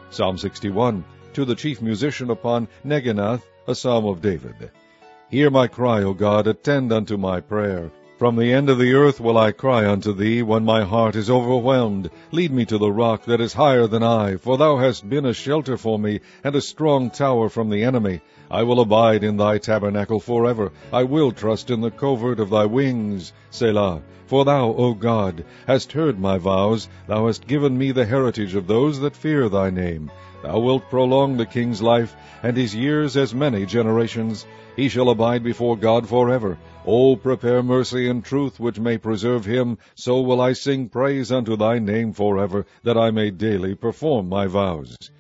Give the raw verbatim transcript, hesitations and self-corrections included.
Psalm sixty-one. To the chief musician upon Neginoth, a psalm of David. Hear my cry, O God, attend unto my prayer. From the end of the earth will I cry unto thee, when my heart is overwhelmed. Lead me to the rock that is higher than I, for thou hast been a shelter for me, and a strong tower from the enemy. I will abide in thy tabernacle forever. I will trust in the covert of thy wings. Selah. For thou, O God, hast heard my vows. Thou hast given me the heritage of those that fear thy name. Thou wilt prolong the king's life, and his years as many generations. He shall abide before God forever. O prepare mercy and truth, which may preserve him. So will I sing praise unto thy name forever, that I may daily perform my vows.